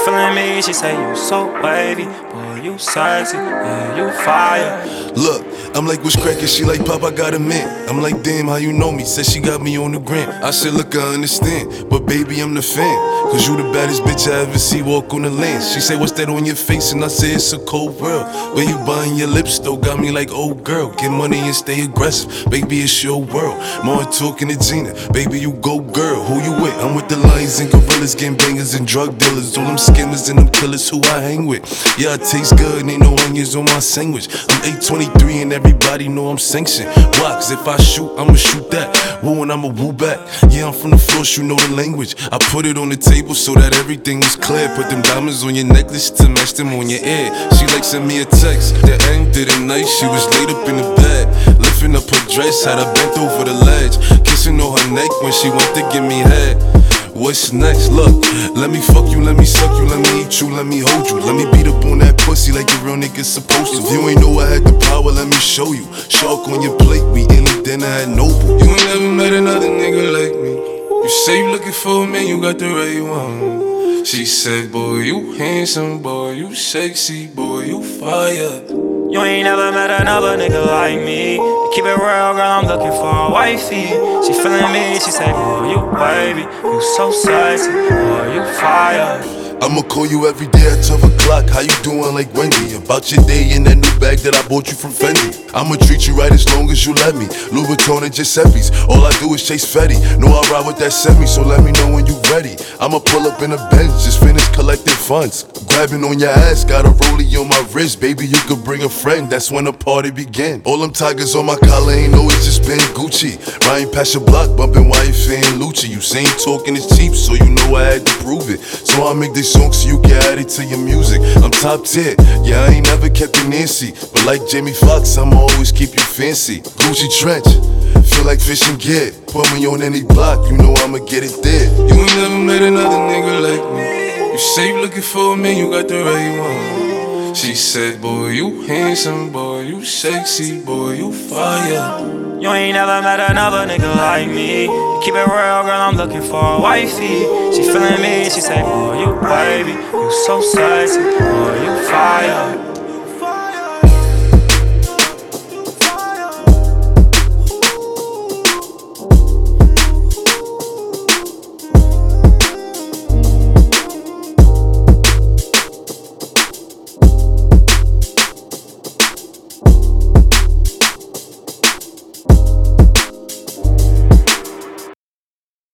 feeling me, she say you so wavy. Boy, you sexy, yeah, you fire. Look, I'm like, what's crackin'? She like, Pop, I got a mint. I'm like, damn, how you know me? Said she got me on the gram. I said, look, I understand, but baby, I'm the fan. Cause you the baddest bitch I ever see walk on the land. She say, what's that on your face? And I say, it's a cold world. When you buying your lips, though, got me like, oh girl. Get money and stay aggressive, baby, it's your world. More talking to Gina, baby, you go girl. Who you with? I'm with the lions and gorillas, gangbangers and drug dealers. All them skimmers and them killers who I hang with. Yeah, I taste good, ain't no onions on my sandwich. I'm 823 and everybody know I'm sanctioned. Why? Cause if I shoot, I'ma shoot that. Woo and I'ma woo back. Yeah, I'm from the floors, you know the language. I put it on the table so that everything was clear. Put them diamonds on your necklace to match them on your ear. She like send me a text, the end did it nice. She was laid up in the bed, lifting up her dress, had her bent over the ledge, kissing on her neck when she went to give me head. What's next? Look, let me fuck you, let me suck you, let me eat you, let me hold you. Let me beat up on that pussy like a real nigga supposed to. If you ain't know I had the power, let me show you. Shark on your plate, we in it, dinner at Noble. You ain't never met another nigga like me. You say you looking for me, you got the right one. She said, boy, you handsome, boy, you sexy, boy, you fire. You ain't never met another nigga like me. Keep it real, girl, I'm looking for a wifey. She feeling me, she say, boy, you wavy. You so sexy, boy, you fire. I'ma call you every day at 12 o'clock. How you doing like Wendy? About your day in that new bag that I bought you from Fendi. I'ma treat you right as long as you let me. Louis Vuitton and Giuseppe's. All I do is chase Fetty. Know I ride with that semi, so let me know when you ready. I'ma pull up in a Benz, just finish collecting funds. Grabbing on your ass, got a rollie on my wrist. Baby, you could bring a friend, that's when the party begin. All them tigers on my collar ain't always just been Gucci. Riding past your block, bumping wife and Lucci. You saying talking is cheap, so you know I had to prove it. So I make this song so you can add it to your music. I'm top tier, yeah, I ain't never kept it Nancy. But like Jamie Foxx, I'ma always keep you fancy. Gucci trench, feel like fish and get. Put me on any block, you know I'ma get it there. You ain't never met another nigga like me. You say you looking for me, you got the right one. She said, boy, you handsome, boy, you sexy, boy, you fire. You ain't never met another nigga like me. Keep it real, girl, I'm looking for a wifey. She feeling me, she say, boy, you wavy. You so sexy, boy, you fire.